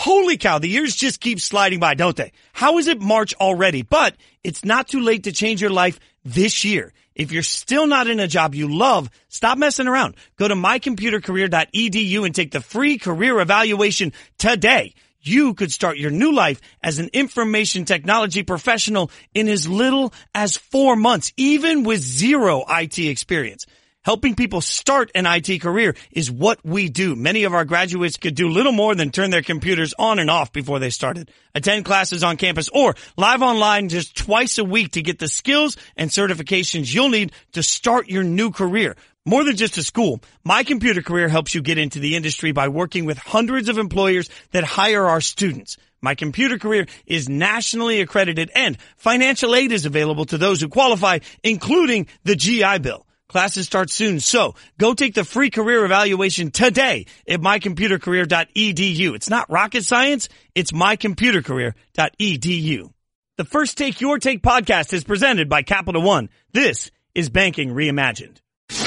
Holy cow, the years just keep sliding by, don't they? How is it March already? But it's not too late to change your life this year. If you're still not in a job you love, stop messing around. Go to mycomputercareer.edu and take the free career evaluation today. You could start your new life as an information technology professional in as little as 4 months, even with zero IT experience. Helping people start an IT career is what we do. Many of our graduates could do little more than turn their computers on and off before they started. Attend classes on campus or live online just twice a week to get the skills and certifications you'll need to start your new career. More than just a school, My Computer Career helps you get into the industry by working with hundreds of employers that hire our students. My Computer Career is nationally accredited and financial aid is available to those who qualify, including the GI Bill. Classes start soon, so go take the free career evaluation today at mycomputercareer.edu. It's not rocket science, it's mycomputercareer.edu. The First Take Your Take podcast is presented by Capital One. This is Banking Reimagined.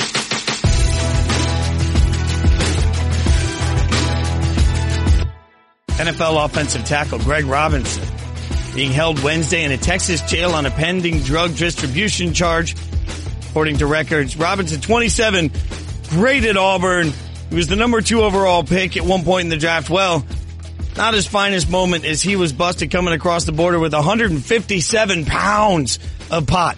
NFL offensive tackle Greg Robinson being held Wednesday in a Texas jail on a pending drug distribution charge. According to records, Robinson, 27, great at Auburn. He was the number 2 overall pick at one point in the draft. Well, not his finest moment as he was busted coming across the border with 157 pounds of pot.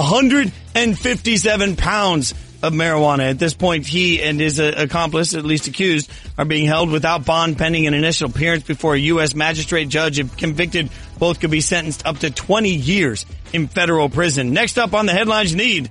157 pounds of marijuana. At this point, he and his accomplice, at least accused, are being held without bond pending an initial appearance before a U.S. magistrate judge. If convicted, both could be sentenced up to 20 years in federal prison. Next up on the headlines you need.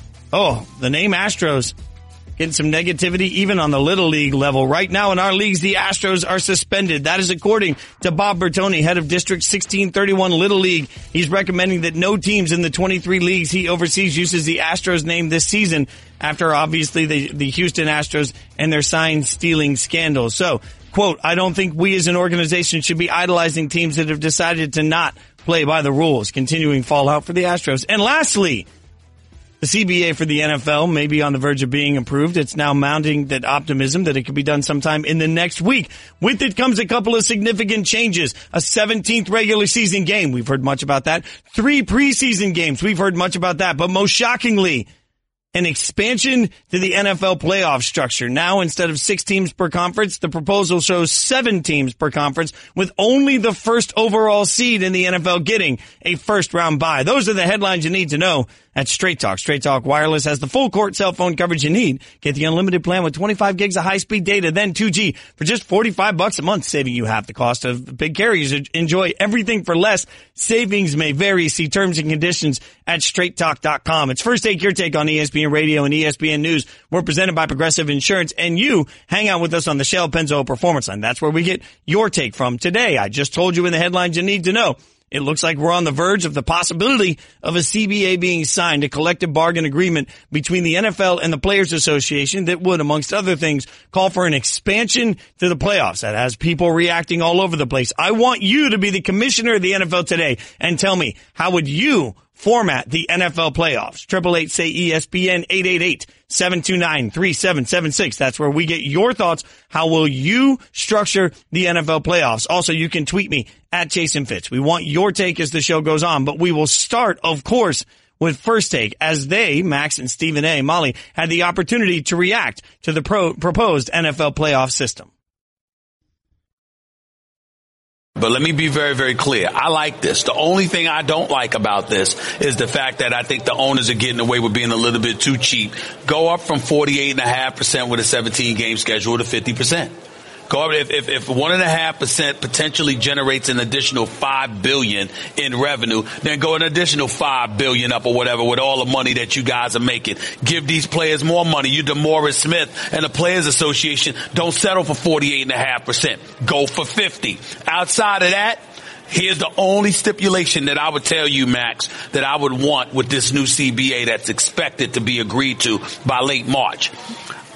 Oh, the name Astros. Getting some negativity even on the Little League level. Right now in our leagues, the Astros are suspended. That is according to Bob Bertoni, head of District 1631 Little League. He's recommending that no teams in the 23 leagues he oversees uses the Astros name this season after obviously the Houston Astros and their sign stealing scandal. So, quote, I don't think we as an organization should be idolizing teams that have decided to not play by the rules. Continuing fallout for the Astros. And lastly, the CBA for the NFL may be on the verge of being approved. It's now mounting that optimism that it could be done sometime in the next week. With it comes a couple of significant changes. A 17th regular season game. We've heard much about that. 3 preseason games. We've heard much about that. But most shockingly, an expansion to the NFL playoff structure. Now, instead of 6 teams per conference, the proposal shows 7 teams per conference, with only the first overall seed in the NFL getting a first-round bye. Those are the headlines you need to know at Straight Talk. Straight Talk Wireless has the full court cell phone coverage you need. Get the unlimited plan with 25 gigs of high-speed data, then 2G for just $45 a month, saving you half the cost of big carriers. Enjoy everything for less. Savings may vary. See terms and conditions at straighttalk.com. It's First Take Your Take on ESPN Radio and ESPN News. We're presented by Progressive Insurance, and you hang out with us on the Shell Pennzoil Performance Line. That's where we get your take from today. I just told you in the headlines you need to know. It looks like we're on the verge of the possibility of a CBA being signed, a collective bargain agreement between the NFL and the Players Association that would, amongst other things, call for an expansion to the playoffs. That has people reacting all over the place. I want you to be the commissioner of the NFL today and tell me, how would you format the NFL playoffs? 888-SAY-ESPN, 888-729-3776. That's where we get your thoughts. How will you structure the NFL playoffs? Also, you can tweet me at Jason Fitz. We want your take as the show goes on, but we will start, of course, with First Take, as they, Max and Stephen A. Molly, had the opportunity to react to the proposed NFL playoff system. But let me be very, very clear. I like this. The only thing I don't like about this is the fact that I think the owners are getting away with being a little bit too cheap. Go up from 48.5% with a 17-game schedule to 50%. Go up if 1.5% potentially generates an additional $5 billion in revenue, then go an additional $5 billion up or whatever with all the money that you guys are making. Give these players more money. You, DeMaurice Smith and the Players Association, don't settle for 48.5%. Go for 50. Outside of that, here's the only stipulation that I would tell you, Max, that I would want with this new CBA that's expected to be agreed to by late March.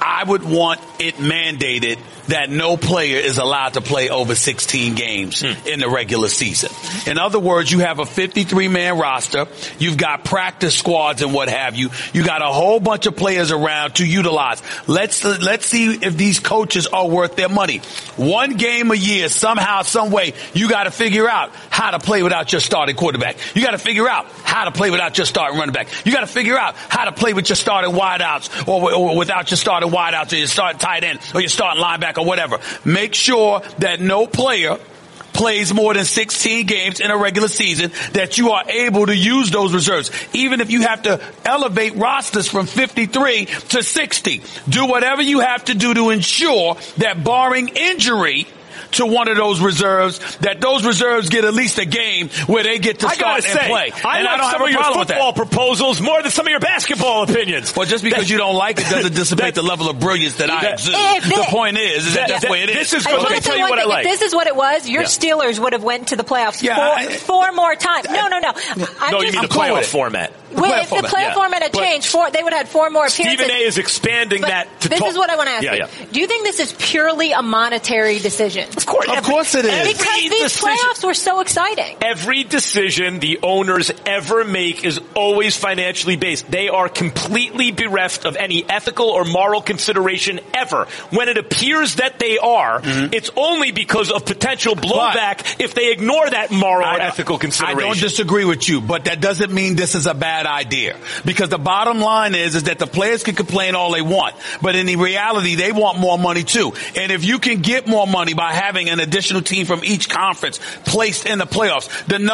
I would want it mandated that no player is allowed to play over 16 games in the regular season. In other words, you have a 53-man roster. You've got practice squads and what have you. You got a whole bunch of players around to utilize. Let's see if these coaches are worth their money. One game a year, somehow, some way, you got to figure out how to play without your starting quarterback. You got to figure out how to play without your starting running back. You got to figure out how to play with your starting wideouts or without your starting wideouts or your starting tight end or your starting linebacker or whatever. Make sure that no player plays more than 16 games in a regular season, that you are able to use those reserves. Even if you have to elevate rosters from 53 to 60, do whatever you have to do to ensure that barring injury to one of those reserves, that those reserves get at least a game where they get to start and play. I like some of your football proposals more than some of your basketball opinions. Well, just because you don't like it doesn't dissipate the level of brilliance that I exude. The point is that that's the way it is. This is let me tell you what I like. If this is what it was, your Steelers would have went to the playoffs four more times. No. You mean the playoff format. If the playoff format had changed, they would have had 4 more appearances. Stephen A. is expanding that to this is what I want to ask you. Do you think this is purely a monetary decision? Of course it is. Because these playoffs were so exciting. Every decision the owners ever make is always financially based. They are completely bereft of any ethical or moral consideration ever. When it appears that they are, it's only because of potential blowback if they ignore that moral or ethical consideration. I don't disagree with you, but that doesn't mean this is a bad idea. Because the bottom line is that the players can complain all they want, but in the reality, they want more money too. And if you can get more money by having an additional team from each conference placed in the playoffs,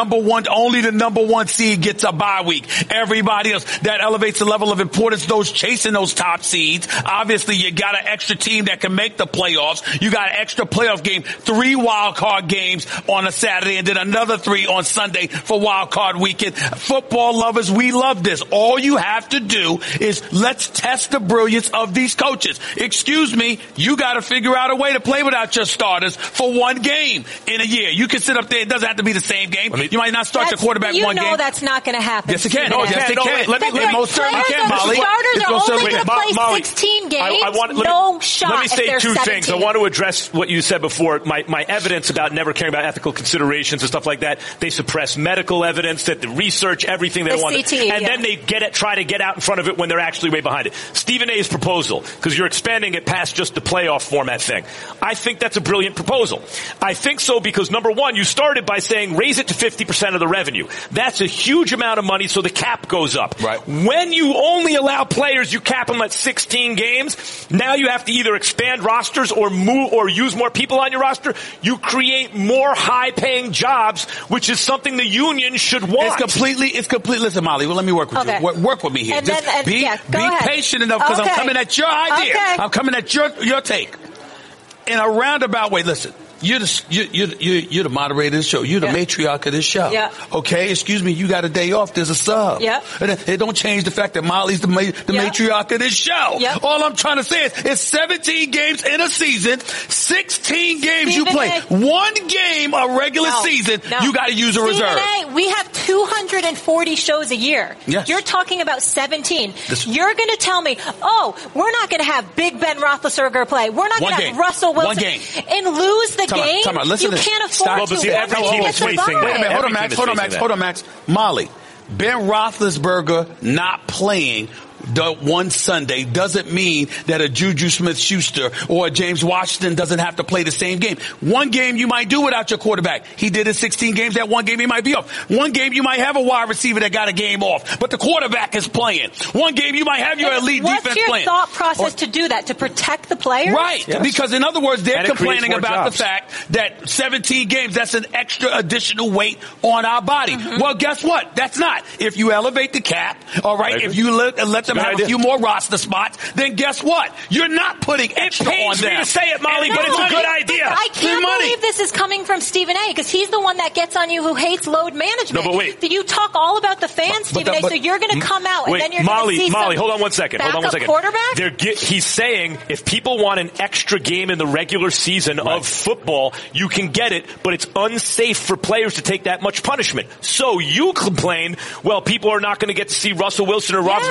only the number one seed gets a bye week. Everybody else, that elevates the level of importance. Those chasing those top seeds. Obviously, you got an extra team that can make the playoffs. You got an extra playoff game, 3 wild card games on a Saturday, and then another 3 on Sunday for wild card weekend. Football lovers, we love this. All you have to do is let's test the brilliance of these coaches. Excuse me, you got to figure out a way to play without your starters for one game in a year. You can sit up there. It doesn't have to be the same game. You might not start your quarterback one game. You know that's not going to happen. Yes, it can. Yes, it can. Most certainly can, Molly. Starters are only going to play 16 games. No shot. Let me say 2 things. I want to address what you said before. My evidence about never caring about ethical considerations and stuff like that. They suppress medical evidence, that the research, everything they want. And then they try to get out in front of it when they're actually way behind it. Stephen A's proposal, because you're expanding it past just the playoff format thing. I think that's a brilliant proposal. I think so because, number one, you started by saying raise it to 50% of the revenue. That's a huge amount of money, so the cap goes up. Right. When you only allow players, you cap them at 16 games. Now you have to either expand rosters or move or use more people on your roster. You create more high-paying jobs, which is something the union should want. It's completely. Listen, Molly. Well, let me work with you. Work with me here. Be patient enough because I'm coming at your idea. Okay. I'm coming at your take in a roundabout way. Listen. You're the moderator of this show. You're the matriarch of this show. Yeah. Okay, excuse me, you got a day off. There's a sub. Yeah. It don't change the fact that Molly's the matriarch of this show. Yeah. All I'm trying to say is it's 17 games in a season, 16 games you play. One game a regular season, you got to use a reserve. We have 240 shows a year. Yes. You're talking about 17. You're going to tell me, we're not going to have Big Ben Roethlisberger play. We're not going to have Russell Wilson. One game. And lose the game. Listen, you can't afford to. Every team is facing that. Wait a minute. Hold on, Max. Molly, Ben Roethlisberger not playing the one Sunday doesn't mean that a Juju Smith-Schuster or a James Washington doesn't have to play the same game. One game you might do without your quarterback. He did it 16 games. That one game he might be off. One game you might have a wide receiver that got a game off, but the quarterback is playing. One game you might have your elite defense playing. What's your thought process to do that? To protect the players? Right. Yes. Because in other words, they're complaining about the fact that 17 games, that's an extra additional weight on our body. Mm-hmm. Well, guess what? That's not. If you elevate the cap, all right, if you let them have a few more roster spots, then guess what? You're not putting extra on them. It pains me to say it, Molly, but it's a good idea. I can't believe this is coming from Stephen A. because he's the one that gets on you who hates load management. No, but wait. You talk all about the fans, Stephen A., so you're going to come out and then you're going to see Molly, hold on one second. Quarterback? He's saying if people want an extra game in the regular season of football, you can get it, but it's unsafe for players to take that much punishment. So you complain, well, people are not going to get to see Russell Wilson or Roethlisberger. You lose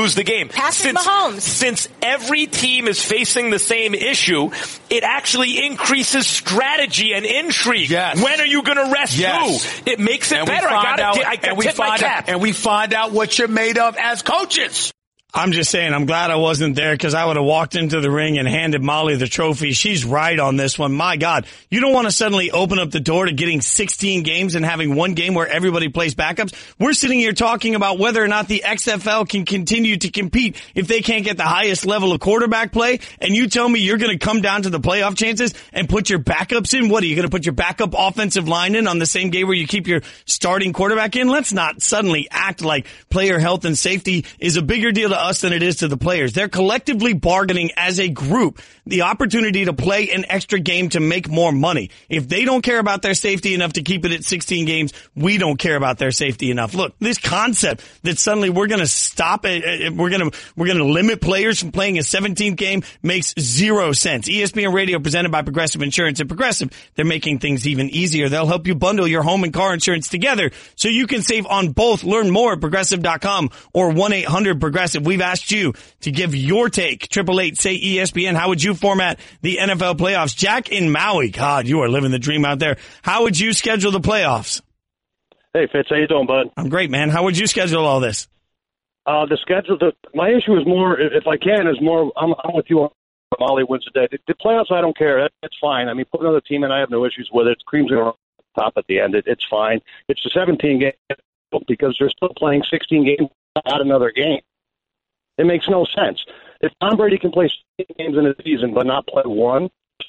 lose the game. Passing Mahomes. Since every team is facing the same issue, it actually increases strategy and intrigue. Yes. When are you going to rest who? It makes it better. I tip my cap. And we find out what you're made of as coaches. I'm just saying, I'm glad I wasn't there because I would have walked into the ring and handed Molly the trophy. She's right on this one. My God, you don't want to suddenly open up the door to getting 16 games and having one game where everybody plays backups. We're sitting here talking about whether or not the XFL can continue to compete if they can't get the highest level of quarterback play. And you tell me you're going to come down to the playoff chances and put your backups in? What, are you going to put your backup offensive line in on the same game where you keep your starting quarterback in? Let's not suddenly act like player health and safety is a bigger deal to us than it is to the players. They're collectively bargaining as a group the opportunity to play an extra game to make more money. If they don't care about their safety enough to keep it at 16 games, we don't care about their safety enough. Look, this concept that suddenly we're going to stop it, we're going to limit players from playing a 17th game makes zero sense. ESPN Radio presented by Progressive Insurance. At Progressive, they're making things even easier. They'll help you bundle your home and car insurance together so you can save on both. Learn more at Progressive.com or 1-800-PROGRESSIVE. We've asked you to give your take. 888-SAY-ESPN. How would you format the NFL playoffs? Jack in Maui. God, you are living the dream out there. How would you schedule the playoffs? Hey, Fitz. How you doing, bud? I'm great, man. How would you schedule all this? The schedule, my issue is more, if I can, is more, I'm with you on Molly wins the day. The playoffs, I don't care. That's fine. I mean, put another team in, I have no issues with it. Cream's going to top at the end. It's fine. It's the 17 game because they're still playing 16 games, not another game. It makes no sense. If Tom Brady can play 16 games in a season but not play one.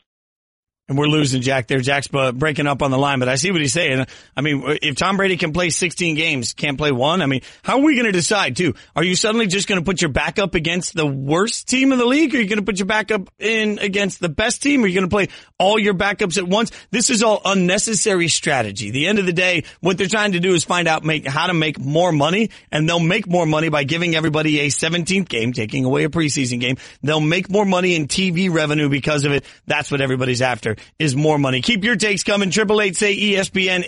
And we're losing Jack there. Jack's breaking up on the line, but I see what he's saying. I mean, if Tom Brady can play 16 games, can't play one, I mean, how are we going to decide, too? Are you suddenly just going to put your backup against the worst team in the league? Or are you going to put your backup in against the best team? Or are you going to play all your backups at once? This is all unnecessary strategy. At the end of the day, what they're trying to do is find out how to make more money, and they'll make more money by giving everybody a 17th game, taking away a preseason game. They'll make more money in TV revenue because of it. That's what everybody's after. Is more money. Keep your takes coming. 888-SAY-ESPN,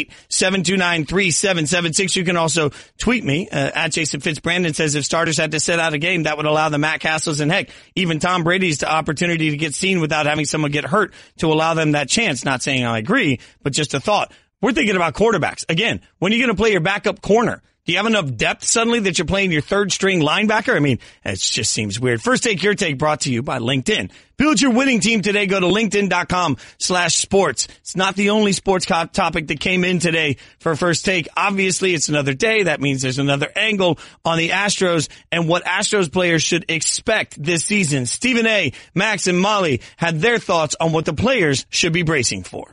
888-729-3776. You can also tweet me at Jason Fitz. Brandon says if starters had to sit out a game, that would allow the Matt Castles and heck, even Tom Brady's the opportunity to get seen without having someone get hurt to allow them that chance. Not saying I agree, but just a thought. We're thinking about quarterbacks. Again, when are you going to play your backup corner? Do you have enough depth suddenly that you're playing your third string linebacker? I mean, it just seems weird. First Take, Your Take brought to you by LinkedIn. Build your winning team today. Go to LinkedIn.com/sports. It's not the only sports topic that came in today for First Take. Obviously, it's another day. That means there's another angle on the Astros and what Astros players should expect this season. Stephen A., Max, and Molly had their thoughts on what the players should be bracing for.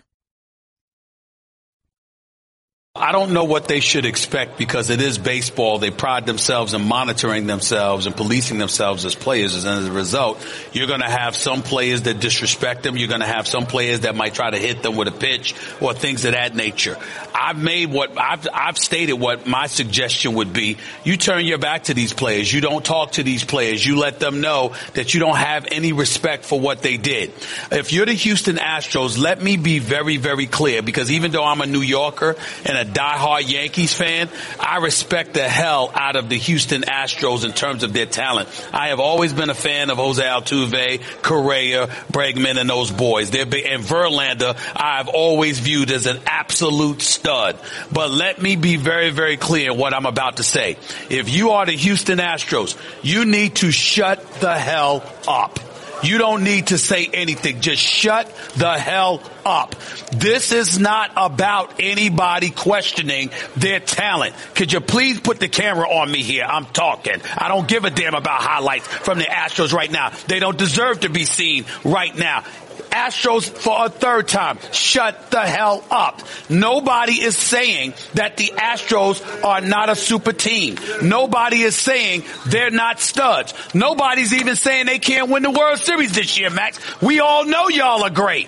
I don't know what they should expect because it is baseball. They pride themselves in monitoring themselves and policing themselves as players. And as a result, you're going to have some players that disrespect them. You're going to have some players that might try to hit them with a pitch or things of that nature. I've stated what my suggestion would be. You turn your back to these players. You don't talk to these players. You let them know that you don't have any respect for what they did. If you're the Houston Astros, let me be very, very clear, because even though I'm a New Yorker and a diehard Yankees fan, I respect the hell out of the Houston Astros in terms of their talent. I have always been a fan of Jose Altuve, Correa, Bregman, and those boys. And Verlander, I've always viewed as an absolute stud. But let me be very, very clear what I'm about to say. If you are the Houston Astros, you need to shut the hell up. You don't need to say anything. Just shut the hell up. This is not about anybody questioning their talent. Could you please put the camera on me here? I'm talking. I don't give a damn about highlights from the Astros right now. They don't deserve to be seen right now. Astros, for a third time, shut the hell up. Nobody is saying that the Astros are not a super team. Nobody is saying they're not studs. Nobody's even saying they can't win the World Series this year, Max. We all know y'all are great.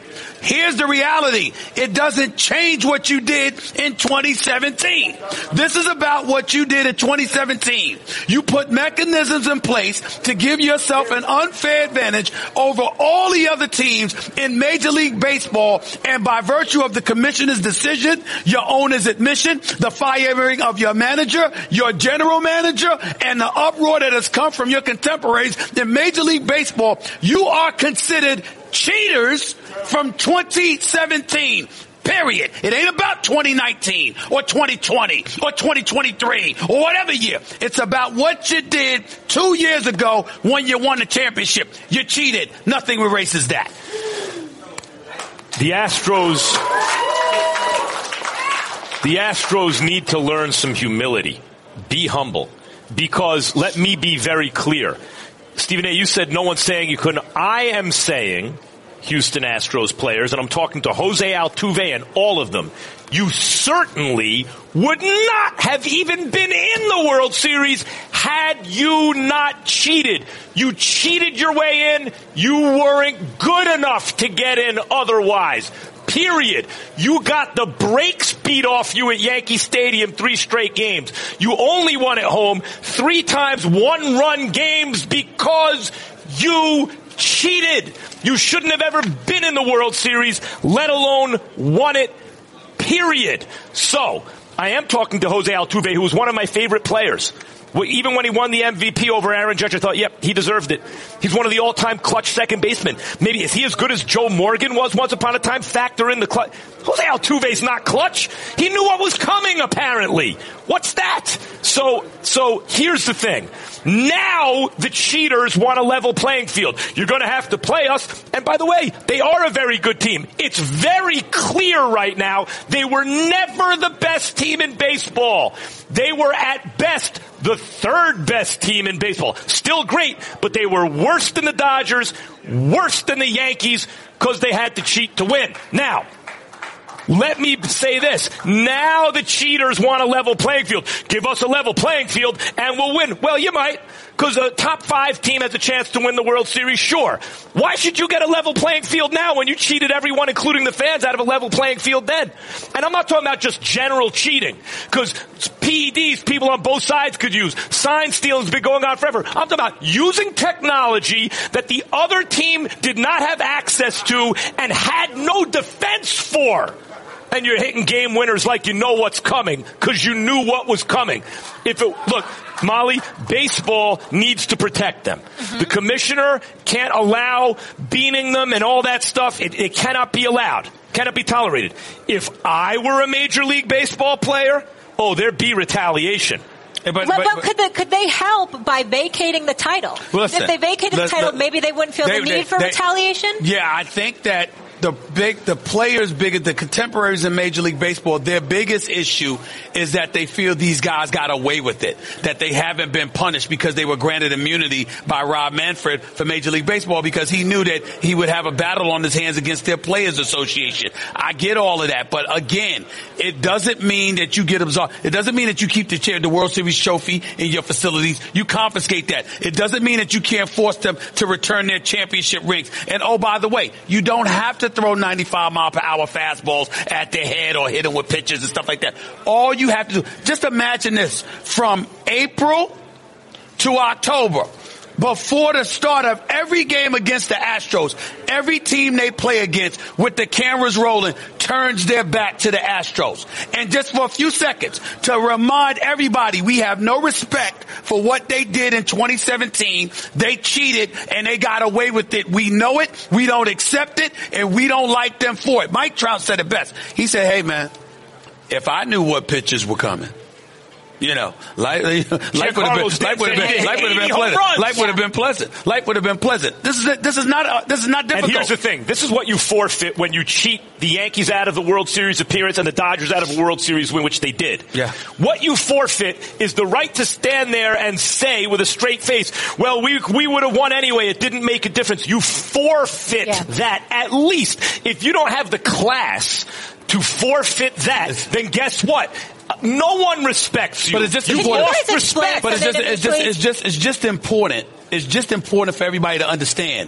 Here's the reality. It doesn't change what you did in 2017. This is about what you did in 2017. You put mechanisms in place to give yourself an unfair advantage over all the other teams in Major League Baseball, and by virtue of the commissioner's decision, your owner's admission, the firing of your manager, your general manager, and the uproar that has come from your contemporaries in Major League Baseball, you are considered cheaters from 2017. Period. It ain't about 2019 or 2020 or 2023 or whatever year. It's about what you did 2 years ago when you won the championship. You cheated. Nothing erases that. The Astros need to learn some humility. Be humble. Because let me be very clear. Stephen A., you said no one's saying you couldn't. I am saying, Houston Astros players, and I'm talking to Jose Altuve and all of them, you certainly would not have even been in the World Series had you not cheated. You cheated your way in. You weren't good enough to get in otherwise. Period. You got the brakes beat off you at Yankee Stadium 3 straight games. You only won at home 3 times 1-run games because you cheated. You shouldn't have ever been in the World Series, let alone won it. Period. So, I am talking to Jose Altuve, who was one of my favorite players. Even when he won the MVP over Aaron Judge, I thought, yep, he deserved it. He's one of the all-time clutch second basemen. Maybe is he as good as Joe Morgan was once upon a time? Factor in the clutch. Jose Altuve's not clutch. He knew what was coming, apparently. What's that? So here's the thing. Now the cheaters want a level playing field. You're going to have to play us. And by the way, they are a very good team. It's very clear right now they were never the best team in baseball. They were at best the 3rd best team in baseball. Still great, but they were worse than the Dodgers, worse than the Yankees, because they had to cheat to win. Now, let me say this. Now the cheaters want a level playing field. Give us a level playing field and we'll win. Well, you might, because a top 5 team has a chance to win the World Series, sure. Why should you get a level playing field now when you cheated everyone, including the fans, out of a level playing field then? And I'm not talking about just general cheating, because PEDs people on both sides could use. Sign stealing's been going on forever. I'm talking about using technology that the other team did not have access to and had no defense for. And you're hitting game winners like you know what's coming because you knew what was coming. Look, Molly, baseball needs to protect them. Mm-hmm. The commissioner can't allow beaning them and all that stuff. It cannot be allowed. Cannot be tolerated. If I were a Major League Baseball player, there'd be retaliation. But could they help by vacating the title? Well, listen, if they vacated the title, maybe they wouldn't feel the need for retaliation? Yeah, I think that the contemporaries in Major League Baseball, their biggest issue is that they feel these guys got away with it, that they haven't been punished because they were granted immunity by Rob Manfred for Major League Baseball because he knew that he would have a battle on his hands against their Players Association. I get all of that, but again, it doesn't mean that you get absolved. It doesn't mean that you keep the World Series trophy in your facilities. You confiscate that. It doesn't mean that you can't force them to return their championship rings. And by the way, you don't have to throw 95-mile-per-hour fastballs at their head or hit them with pitches and stuff like that. All you have to do, just imagine this, from April to October, before the start of every game against the Astros, every team they play against with the cameras rolling turns their back to the Astros. And just for a few seconds to remind everybody we have no respect for what they did in 2017. They cheated and they got away with it. We know it. We don't accept it and we don't like them for it. Mike Trout said it best. He said, hey man, if I knew what pitches were coming, life would have been pleasant. Life would have been pleasant. This is not difficult. And here's the thing. This is what you forfeit when you cheat the Yankees out of the World Series appearance and the Dodgers out of a World Series win, which they did. Yeah. What you forfeit is the right to stand there and say with a straight face, well, we would have won anyway. It didn't make a difference. You forfeit that. At least if you don't have the class to forfeit that, then guess what? No one respects you. But it's just important. But it's just important. It's just important for everybody to understand.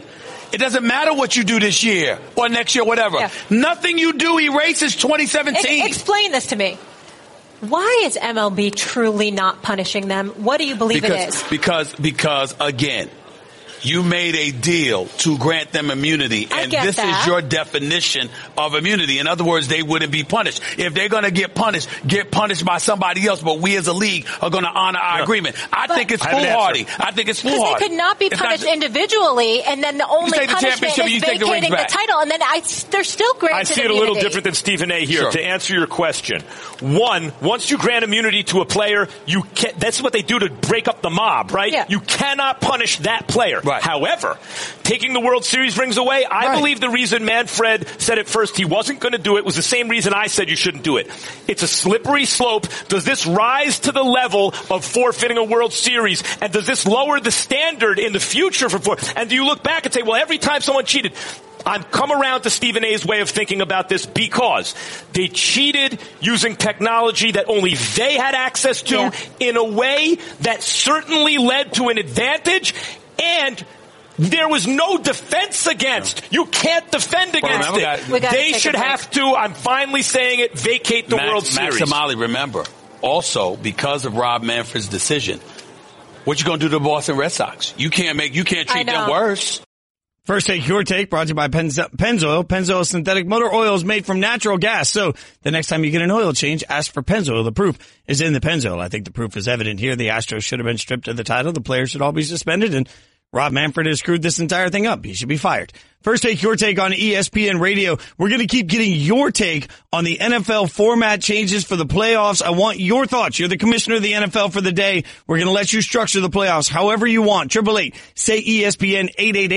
It doesn't matter what you do this year or next year, whatever. Yeah. Nothing you do erases 2017. Explain this to me. Why is MLB truly not punishing them? What do you believe it is? Because again, you made a deal to grant them immunity, and this is your definition of immunity. In other words, they wouldn't be punished. If they're going to get punished by somebody else, but we as a league are going to honor our agreement. I think it's foolhardy. Because they could not be punished individually, and then the only punishment is vacating the title, and then they're still granted I see it a little different than Stephen A. here. Sure. To answer your question, once you grant immunity to a player, that's what they do to break up the mob, right? Yeah. You cannot punish that player. Right. However, taking the World Series rings away, I believe the reason Manfred said at first he wasn't going to do it was the same reason I said you shouldn't do it. It's a slippery slope. Does this rise to the level of forfeiting a World Series? And does this lower the standard in the future for And do you look back and say, well, every time someone cheated, I've come around to Stephen A's way of thinking about this because they cheated using technology that only they had access to in a way that certainly led to an advantage. And there was no defense against. You can't defend against it. They should have to, I'm finally saying it, vacate the World Series. Max Amali, remember, also because of Rob Manfred's decision, what you going to do to the Boston Red Sox? You can't treat them worse. First Take, Your Take, brought to you by Pennzoil. Pennzoil synthetic motor oil is made from natural gas. So the next time you get an oil change, ask for Pennzoil. The proof is in the Pennzoil. I think the proof is evident here. The Astros should have been stripped of the title. The players should all be suspended, and Rob Manfred has screwed this entire thing up. He should be fired. First Take, Your Take on ESPN Radio. We're going to keep getting your take on the NFL format changes for the playoffs. I want your thoughts. You're the commissioner of the NFL for the day. We're going to let you structure the playoffs however you want. 888 say ESPN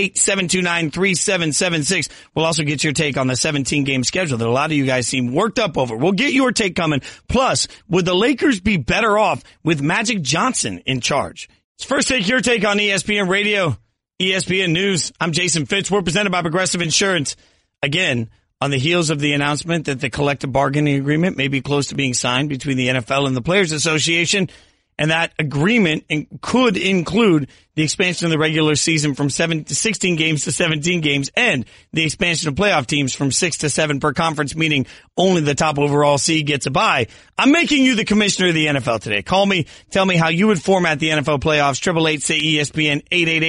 888-729-3776. We'll also get your take on the 17-game schedule that a lot of you guys seem worked up over. We'll get your take coming. Plus, would the Lakers be better off with Magic Johnson in charge? It's First Take, Your Take on ESPN Radio, ESPN News. I'm Jason Fitz. We're presented by Progressive Insurance. Again, on the heels of the announcement that the collective bargaining agreement may be close to being signed between the NFL and the Players Association, and that agreement could include the expansion of the regular season from 16 games to 17 games and the expansion of playoff teams from 6 to 7 per conference, meaning only the top overall seed gets a bye. I'm making you the commissioner of the NFL today. Call me. Tell me how you would format the NFL playoffs. 888 say ESPN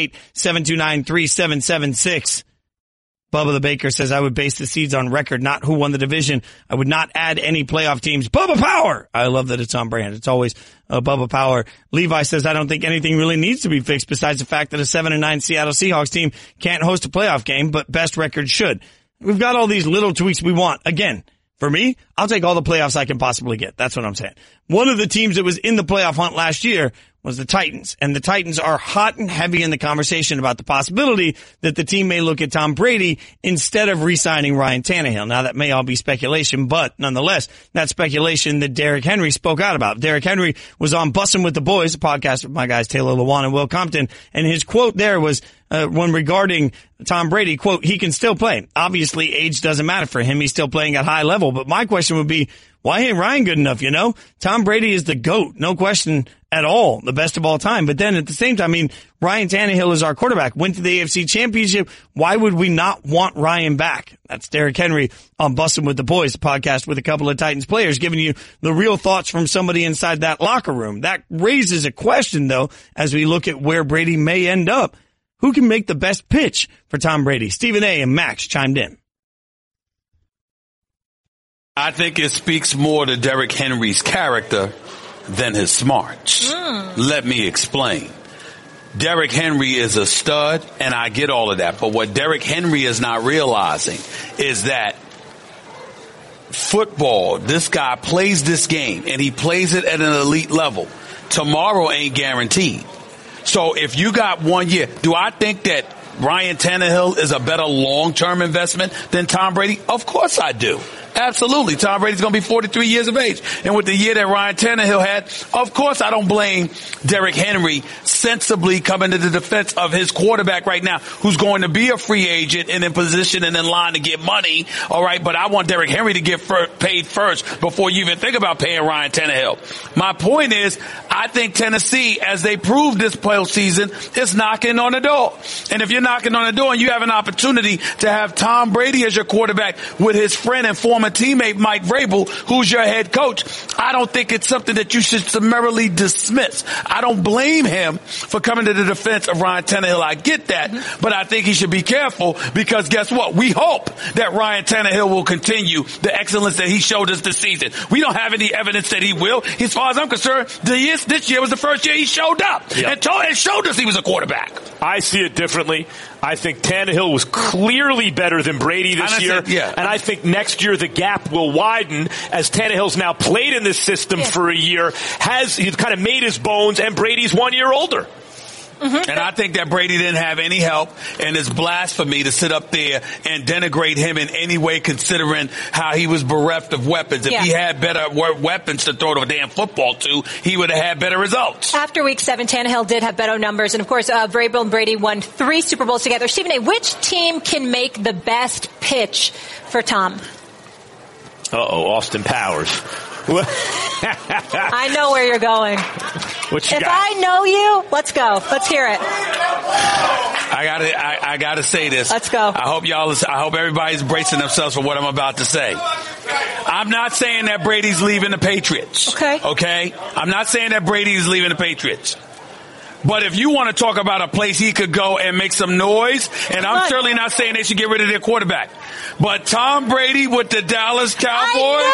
888-729-3776. Bubba the Baker says, I would base the seeds on record, not who won the division. I would not add any playoff teams. Bubba Power! I love that it's on brand. It's always Bubba Power. Levi says, I don't think anything really needs to be fixed besides the fact that a 7-9 Seattle Seahawks team can't host a playoff game, but best record should. We've got all these little tweaks we want. Again, for me, I'll take all the playoffs I can possibly get. That's what I'm saying. One of the teams that was in the playoff hunt last year was the Titans. And the Titans are hot and heavy in the conversation about the possibility that the team may look at Tom Brady instead of re-signing Ryan Tannehill. Now, that may all be speculation, but nonetheless, that speculation that Derrick Henry spoke out about. Derrick Henry was on Bussin' with the Boys, a podcast with my guys Taylor Lewan and Will Compton, and his quote there was, when regarding Tom Brady, quote, he can still play. Obviously, age doesn't matter for him. He's still playing at high level. But my question would be, why ain't Ryan good enough, you know? Tom Brady is the GOAT, no question at all, the best of all time. But then at the same time, I mean, Ryan Tannehill is our quarterback, went to the AFC Championship. Why would we not want Ryan back? That's Derrick Henry on Bussin' with the Boys, the podcast with a couple of Titans players, giving you the real thoughts from somebody inside that locker room. That raises a question, though, as we look at where Brady may end up. Who can make the best pitch for Tom Brady? Stephen A. and Max chimed in. I think it speaks more to Derrick Henry's character than his smarts. Let me explain. Derrick Henry is a stud, and I get all of that. But what Derrick Henry is not realizing is that football, this guy plays this game, and he plays it at an elite level. Tomorrow ain't guaranteed. So if you got 1 year, do I think that Ryan Tannehill is a better long-term investment than Tom Brady? Of course I do. Absolutely. Tom Brady's going to be 43 years of age. And with the year that Ryan Tannehill had, of course I don't blame Derrick Henry sensibly coming to the defense of his quarterback right now, who's going to be a free agent and in position and in line to get money. All right. But I want Derrick Henry to get paid first before you even think about paying Ryan Tannehill. My point is, I think Tennessee, as they proved this postseason, is knocking on the door. And if you're knocking on the door and you have an opportunity to have Tom Brady as your quarterback with his friend and former teammate Mike Vrabel, who's your head coach, I don't think it's something that you should summarily dismiss. I don't blame him for coming to the defense of Ryan Tannehill. I get that, but I think he should be careful because guess what? We hope that Ryan Tannehill will continue the excellence that he showed us this season. We don't have any evidence that he will. As far as I'm concerned, this year was the first year he showed up and showed us he was a quarterback. I see it differently. I think Tannehill was clearly better than Brady this year. And I think next year the gap will widen as Tannehill's now played in this system for a year, he's kind of made his bones, and Brady's 1 year older. And I think that Brady didn't have any help, and it's blasphemy to sit up there and denigrate him in any way, considering how he was bereft of weapons. If he had better weapons to throw the damn football to, he would have had better results. After Week 7, Tannehill did have better numbers, and of course, Vrabel and Brady won 3 Super Bowls together. Stephen A., which team can make the best pitch for Tom? Austin Powers. I know where you're going. If I know you, let's go. Let's hear it. I gotta say this. Let's go. I hope everybody's bracing themselves for what I'm about to say. I'm not saying that Brady's leaving the Patriots. Okay? I'm not saying that Brady's leaving the Patriots. But if you want to talk about a place he could go and make some noise, and I'm certainly not saying they should get rid of their quarterback, but Tom Brady with the Dallas Cowboys.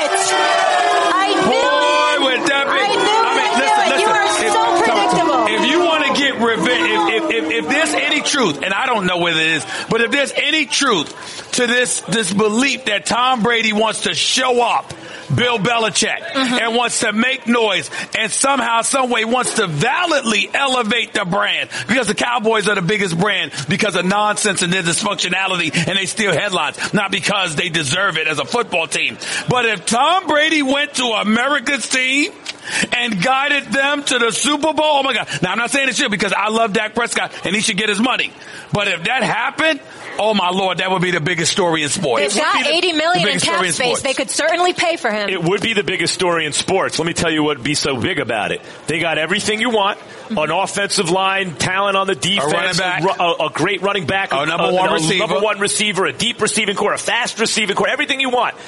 I knew it. With that listen. You are so predictable. If you want to get revenge, if there's any truth, and I don't know whether it is, but if there's any truth to this belief that Tom Brady wants to show up, Bill Belichick, and wants to make noise, and somehow, some way wants to validly elevate the brand, because the Cowboys are the biggest brand because of nonsense and their dysfunctionality, and they steal headlines, not because they deserve it as a football team. But if Tom Brady went to America's team and guided them to the Super Bowl, oh my God. Now, I'm not saying it should, because I love Dak Prescott and he should get his money. But if that happened, oh my Lord, that would be the biggest story in sports. They've got $80 million in cap space. They could certainly pay for him. It would be the biggest story in sports. Let me tell you what would be so big about it. They got everything you want. An offensive line, talent on the defense, a great running back, a number one receiver, a deep receiving core, a fast receiving core, everything you want.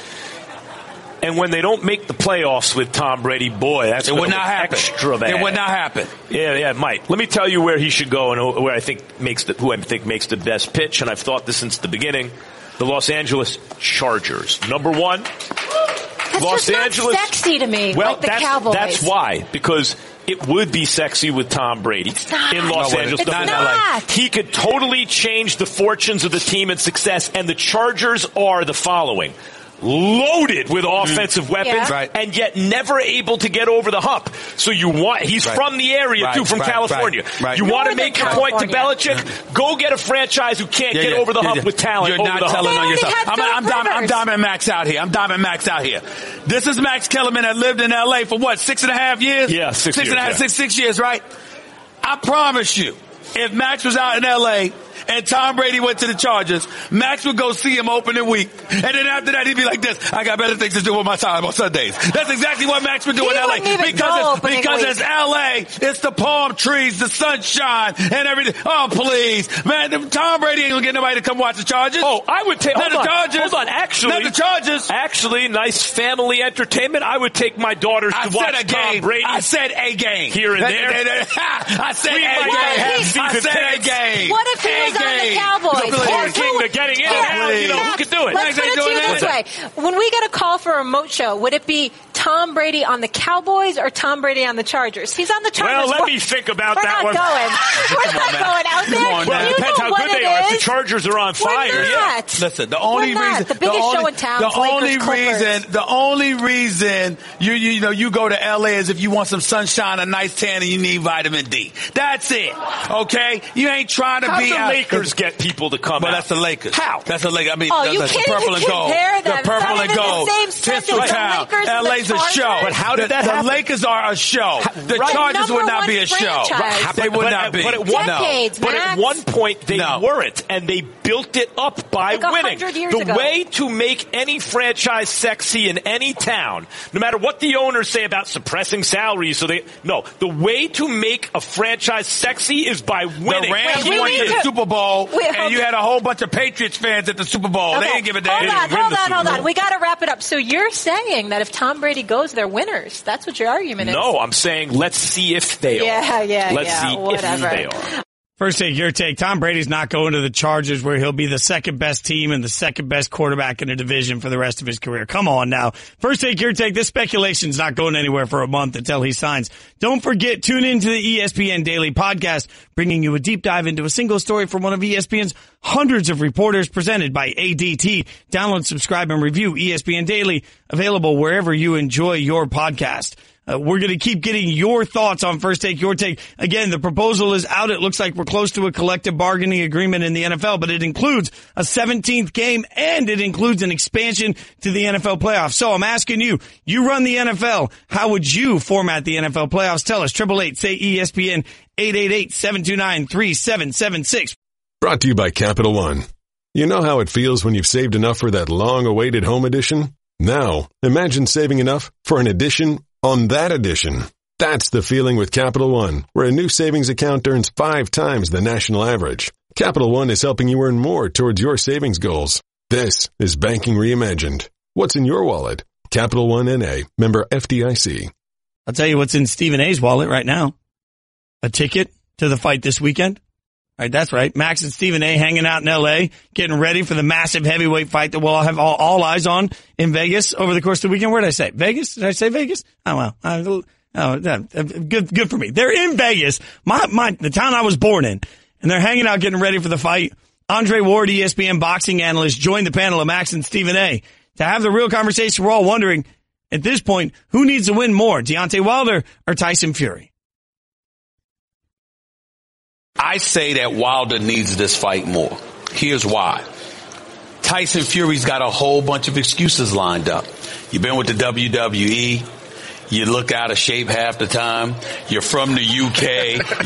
And when they don't make the playoffs with Tom Brady, boy, that's it would not happen. Extra bad. It would not happen. Yeah, it might. Let me tell you where he should go and where I think makes the best pitch. And I've thought this since the beginning. The Los Angeles Chargers, number 1. That's Los just Angeles, not sexy to me. Well, like the Cowboys. That's why, because it would be sexy with Tom Brady in Los Angeles. It's not. He could totally change the fortunes of the team and success. And the Chargers are the following. Loaded with offensive weapons, and yet never able to get over the hump. So he's from the area too, from California. You want to make your point to Belichick? Go get a franchise who can't get over the hump with talent. You're not telling on yourself. I'm Diamond Max out here. This is Max Kellerman that lived in L.A. for what, 6.5 years? Yeah, 6 years. 6 years, right? I promise you, if Max was out in L.A., and Tom Brady went to the Chargers, Max would go see him opening week. And then after that, he'd be like this, I got better things to do with my time on Sundays. That's exactly what Max would do in L.A. Because it's L.A., it's the palm trees, the sunshine, and everything. Oh, please. Man, Tom Brady ain't gonna get nobody to come watch the Chargers. Oh, I would take, Not the Chargers. Hold on, actually. Not the Chargers. Actually, nice family entertainment. I would take my daughters to watch Tom Brady. I said a game. Here and there. I said a game. What if he was on the Cowboys? Parking, the getting in and out, who could do it? Let's put it to you this way. When we get a call for a remote show, would it be Tom Brady on the Cowboys or Tom Brady on the Chargers? He's on the Chargers. Well, let me think about that one. We're not going out there. Well, it depends how good they are. If the Chargers are on fire. Yeah. Listen, the only reason. The biggest show in town. The only reason you go to LA is if you want some sunshine, a nice tan, and you need vitamin D. That's it. Okay? You ain't trying to how be the out. Lakers get people to come out? That's the Lakers. How? That's the Lakers. I mean, that's the purple and gold. The purple and gold. Tinseltown. LA's a show. But how did that happen? The Lakers are a show. The Chargers would not be a show. They would not be. But at one point, they weren't, and they built it up by winning. The way to make any franchise sexy in any town, no matter what the owners say about suppressing salaries, the way to make a franchise sexy is by winning. The Rams won the Super Bowl, and you had a whole bunch of Patriots fans at the Super Bowl. Okay. They didn't give a damn. Hold on. We got to wrap it up. So you're saying that if Tom Brady goes, they're winners. That's what your argument is. No, I'm saying let's see if they are. Let's see whatever. if they are. First take, your take. Tom Brady's not going to the Chargers where he'll be the second best team and the second best quarterback in the division for the rest of his career. Come on now. First take, your take. This speculation's not going anywhere for a month until he signs. Don't forget, tune into the ESPN Daily Podcast, bringing you a deep dive into a single story from one of ESPN's hundreds of reporters, presented by ADT. Download, subscribe, and review ESPN Daily, available wherever you enjoy your podcast. We're going to keep getting your thoughts on First Take, Your Take. Again, the proposal is out. It looks like we're close to a collective bargaining agreement in the NFL, but it includes a 17th game and it includes an expansion to the NFL playoffs. So I'm asking you, you run the NFL. How would you format the NFL playoffs? Tell us. 888-SAY-ESPN, 888-729-3776. Brought to you by Capital One. You know how it feels when you've saved enough for that long-awaited home edition? Now, imagine saving enough for an edition on that edition. That's the feeling with Capital One, where a new savings account earns 5 times the national average. Capital One is helping you earn more towards your savings goals. This is Banking Reimagined. What's in your wallet? Capital One N.A., member FDIC. I'll tell you what's in Stephen A's wallet right now. A ticket to the fight this weekend. All right, that's right. Max and Stephen A hanging out in L.A., getting ready for the massive heavyweight fight that we'll have all eyes on in Vegas over the course of the weekend. Where did I say? Vegas? Did I say Vegas? Oh, well. Good for me. They're in Vegas, the town I was born in, and they're hanging out getting ready for the fight. Andre Ward, ESPN boxing analyst, joined the panel of Max and Stephen A to have the real conversation. We're all wondering, at this point, who needs to win more, Deontay Wilder or Tyson Fury? I say that Wilder needs this fight more. Here's why. Tyson Fury's got a whole bunch of excuses lined up. You've been with the WWE. You look out of shape half the time. You're from the UK.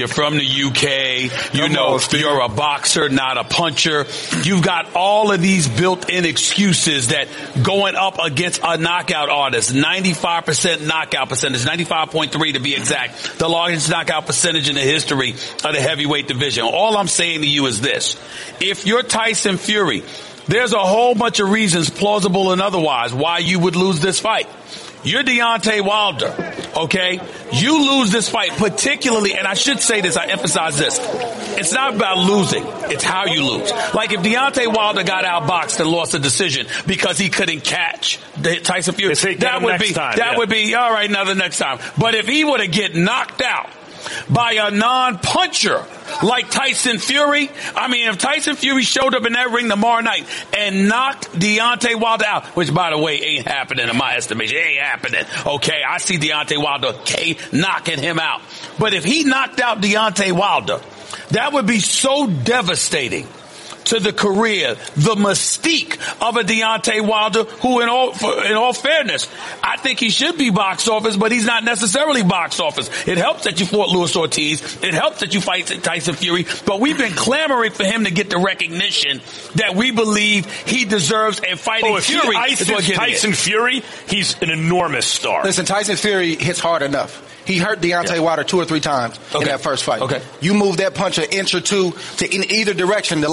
You're a boxer, not a puncher. You've got all of these built-in excuses that going up against a knockout artist, 95% knockout percentage, 95.3 to be exact, the largest knockout percentage in the history of the heavyweight division. All I'm saying to you is this. If you're Tyson Fury, there's a whole bunch of reasons, plausible and otherwise, why you would lose this fight. You're Deontay Wilder, okay? You lose this fight particularly, and I should say this, I emphasize this. It's not about losing. It's how you lose. Like if Deontay Wilder got outboxed and lost a decision because he couldn't catch Tyson Fury, that would be all right, another next time. But if he were to get knocked out by a non-puncher like Tyson Fury, if Tyson Fury showed up in that ring tomorrow night and knocked Deontay Wilder out, which by the way ain't happening in my estimation, it ain't happening, okay? I see Deontay Wilder knocking him out. But if he knocked out Deontay Wilder, that would be so devastating to the career, the mystique of a Deontay Wilder, who in all fairness, I think he should be box office, but he's not necessarily box office. It helps that you fought Luis Ortiz. It helps that you fight Tyson Fury, but we've been clamoring for him to get the recognition that we believe he deserves, and fighting Fury is what Tyson Fury, he's an enormous star. Listen, Tyson Fury hits hard enough. He hurt Deontay Wilder 2 or 3 times in that first fight. Okay. You move that punch an inch or two in either direction, the lights can go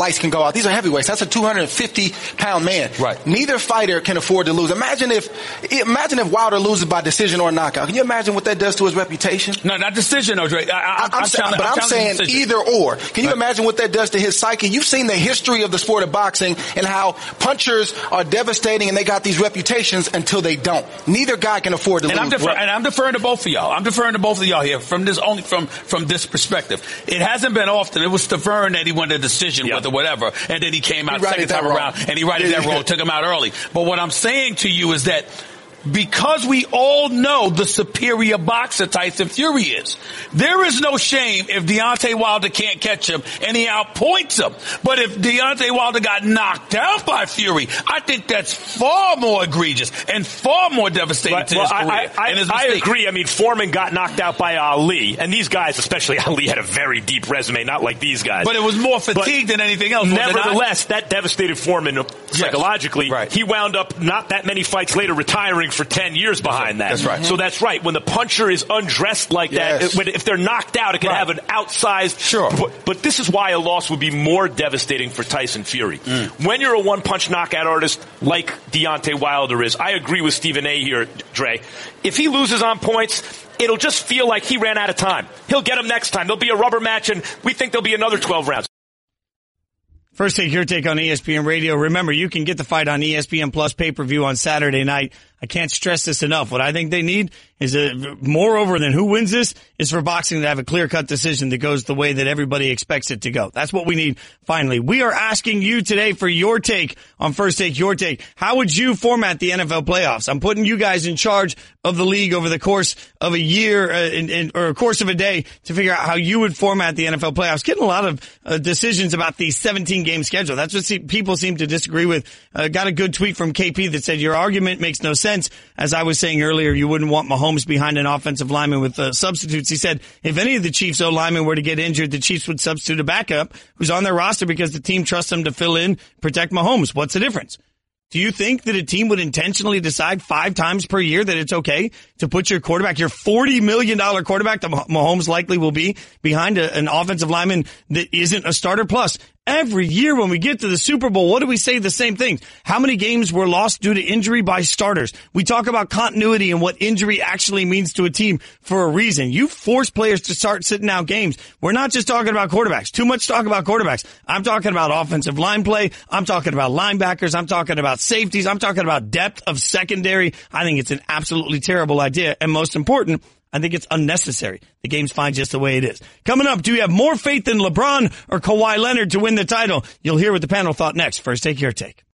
out. These are heavyweights. That's a 250-pound man. Right. Neither fighter can afford to lose. Imagine if Wilder loses by decision or knockout. Can you imagine what that does to his reputation? No, not decision, though, Dre. I'm saying either or. Can you imagine what that does to his psyche? You've seen the history of the sport of boxing and how punchers are devastating and they got these reputations until they don't. Neither guy can afford to lose. And I'm deferring to both of y'all. I'm deferring to both of y'all here from this perspective. It hasn't been often. It was Stavern that he won a decision with or whatever, and then he came out second time around and he righted that wrong, took him out early. But what I'm saying to you is that because we all know the superior boxer Tyson Fury is, there is no shame if Deontay Wilder can't catch him and he outpoints him. But if Deontay Wilder got knocked out by Fury, I think that's far more egregious and far more devastating to his career. I agree. I mean, Foreman got knocked out by Ali, and these guys, especially Ali, had a very deep resume, not like these guys. But it was more fatigue than anything else. Nevertheless, that devastated Foreman psychologically. Yes. Right. He wound up not that many fights later retiring for 10 years behind that. That's right. So that's right. When the puncher is undressed like that, if they're knocked out, it can have an outsized. Sure. But this is why a loss would be more devastating for Tyson Fury. When you're a one-punch knockout artist like Deontay Wilder is, I agree with Stephen A. here, Dre. If he loses on points, it'll just feel like he ran out of time. He'll get him next time. There'll be a rubber match, and we think there'll be another 12 rounds. First Take, Your Take on ESPN Radio. Remember, you can get the fight on ESPN Plus pay-per-view on Saturday night. I can't stress this enough. What I think they need is moreover than who wins this is for boxing to have a clear-cut decision that goes the way that everybody expects it to go. That's what we need finally. We are asking you today for your take on First Take, Your Take. How would you format the NFL playoffs? I'm putting you guys in charge of the league over the course of a year or a course of a day to figure out how you would format the NFL playoffs. Getting a lot of decisions about the 17-game schedule. That's what people seem to disagree with. Got a good tweet from KP that said your argument makes no sense. As I was saying earlier, you wouldn't want Mahomes behind an offensive lineman with substitutes. He said if any of the Chiefs O-linemen were to get injured, the Chiefs would substitute a backup who's on their roster because the team trusts them to fill in, protect Mahomes. What's the difference? Do you think that a team would intentionally decide 5 times per year that it's okay to put your quarterback, your $40 million quarterback that Mahomes likely will be, behind an offensive lineman that isn't a starter? Plus, every year when we get to the Super Bowl, what do we say? The same thing. How many games were lost due to injury by starters? We talk about continuity and what injury actually means to a team for a reason. You force players to start sitting out games. We're not just talking about quarterbacks. Too much talk about quarterbacks. I'm talking about offensive line play. I'm talking about linebackers. I'm talking about safeties. I'm talking about depth of secondary. I think it's an absolutely terrible idea. And most important, I think it's unnecessary. The game's fine just the way it is. Coming up, do you have more faith in LeBron or Kawhi Leonard to win the title? You'll hear what the panel thought next. First Take, Your Take.